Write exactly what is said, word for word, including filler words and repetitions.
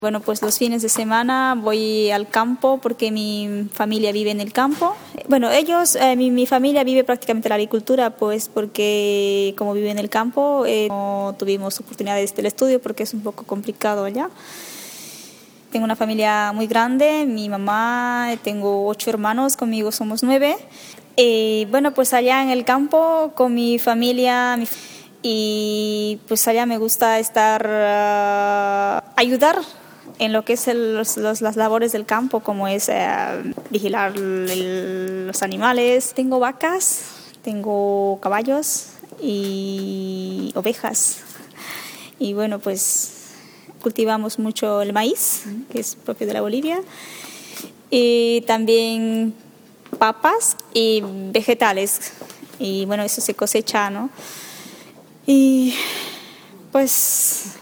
Bueno, pues los fines de semana voy al campo porque mi familia vive en el campo. Bueno, ellos, eh, mi, mi familia vive prácticamente la agricultura, pues porque como vive en el campo eh, no tuvimos oportunidades del estudio porque es un poco complicado allá. Tengo una familia muy grande, mi mamá, tengo ocho hermanos, conmigo somos nueve. Y bueno, pues allá en el campo con mi familia mi, y pues allá me gusta estar, uh, ayudar en lo que es el, los, los, las labores del campo, como es eh, vigilar el, los animales. Tengo vacas, tengo caballos y ovejas. Y bueno, pues cultivamos mucho el maíz, que es propio de la Bolivia. Y también papas y vegetales. Y bueno, eso se cosecha, ¿no? Y pues